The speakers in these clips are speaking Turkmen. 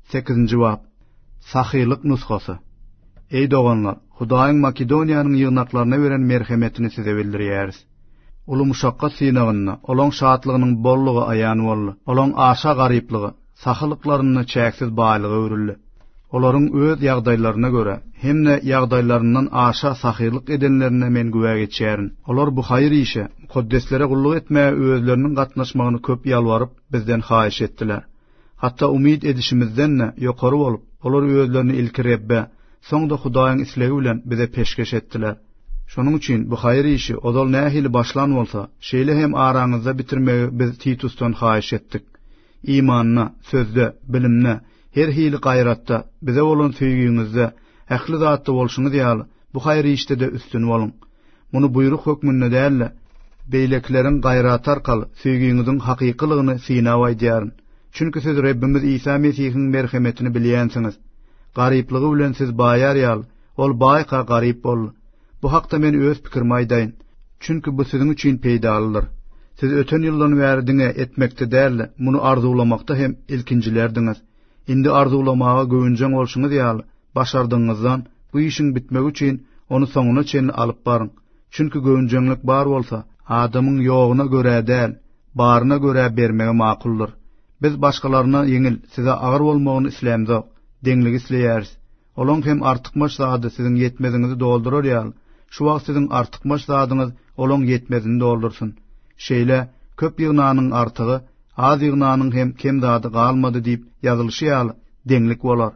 8-nji bab. Sahylyk nuskasy. Ey doganlar, Hudaýyň Makedoniýanyň ýygnaklaryna beren merhemetini size bildirýäris. Ulu muşakkat synagyna, olaň şatlygynyň bollugy aýan boldy. Olaň aşa garyplygy, sahylyklaryny çäksiz baýlygy öwrüldi. Olaryň öz ýagdaýlaryna görä, hemne ýagdaýlaryndan aşa sahylyk edenlerine men güwäg etjärin. Olar bu haýyr işe, mukaddeslere gullyk etmäge özleriniň gatnaşmagyny köp ýalwaryp bizden haýyş etdiler. Hatta umid edişimizden ýokary bolup, olar özlerini ilki Rebbe, soňda Hudaýyň islegi bilen bize peşkeş etdiler. Şonuň üçin bu haýyr işi odal nähili başlan bolsa, şeýle hem araňyzda bitirmegi biz Titusdan haýyş etdik. İmanna, sözde, bilimne, her hili gayratda, bize bolan söýgüňizde, ähli zatda bolşuňyz ýaly, bu haýyr işde de üstün bolun. Muny buyruk hökmünde däl, beýlekleriň gayraty arkaly söýgüňiziň hakykylygyny synawa edýärin. Çünki siz Rabbimiz İsa Mesihiň merhemetini bilýänsiňiz. Garyplygy bilen siz baýar ýaly, ol baýka garyp bol. Bu hakda men öz pikirimi aýdaýyn. Çünki bu siziň üçin peýdalydyr. Siz öten ýyldan bäri diňe etmekde däl, muny arzulamakda hem ilkinjilerdiňiz. Indi arzulamaga göwünjeň bolşuňyz ýaly, başardyňyzdan bu işiň bitmegi üçin onu soňuna çenli alyp baryň. Çünki göwünjeňlik bar bolsa, adamyň ýogyna görä däl, baryna görä bermegi makuldyr. Biz başgalaryna ýeňil, size agyr bolmagyny islämzok, deňligi isleýäris. Olaň hem artykmaş zady siziň ýetmeziňizi doldurar ýaly. Şu wagt siziň artykmaş zadyňyz olaň ýetmezini doldursun. Şeýle köp ýygnanyň artygy, az ýygnanyň hem kem zady galmady diýip ýazylyşy ýaly deňlik bolar.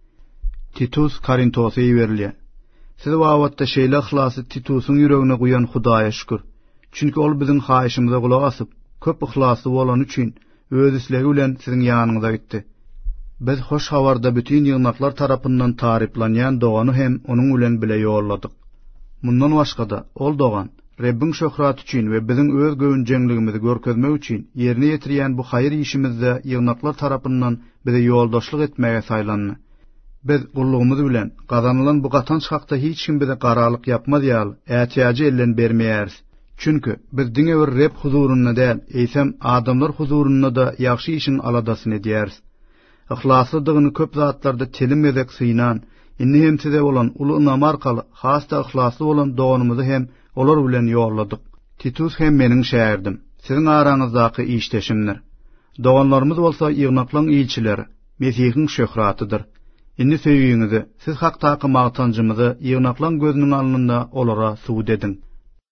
Titus Korintosy berilýär. Siz wagtda şeýle ihlasy Titusyň ýüregine guýan Hudaýa şükür. Çünki ol biziň haýyşymyza gulak asyp, köp ihlasy bolan üçin öz islegi bilen siziň ýanyňyza gitdi. Biz hoş habarda bütün ýygnaklar tarapyndan tariplanýan dogany hem onuň bilen bile ýolladyk. Mundan başga ol dogan Rabbiň şöhraty üçin we biziň öz göwünjeňligimizi görkezmek üçin ýerine ýetirýän bu haýyr işimizde ýygnaklar tarapyndan bize ýoldaşlyk etmäge saýlandy. Biz gullugymyz bilen gazanylan bu gatanç hakda hiç kim bize garalyk yapmaz ýaly, ätiýaji ellen bermeýäris. Çünki biz diňe bir Reb huzuruna däl, eýsem adamlar huzuruna da ýaxşy işin aladasyny edýäris. Ihlaslydygyny köp zatlarda telim edek synan, inni hem size bolan uly ynam arkaly hasda ihlasly bolan doganymyzy hem olar bilen ýolladyk. Titus hem meniň şäherdim. Siziň araňyzdaky işdeşimler. Doganlarymyz bolsa ýygnaklaryň ilçileri, Mesihiň şöhratydyr. Inni söýgüňizi, siz hakdaky magtanjymyzy ýygnaklaryň gözüniň alnynda olara suwd edin.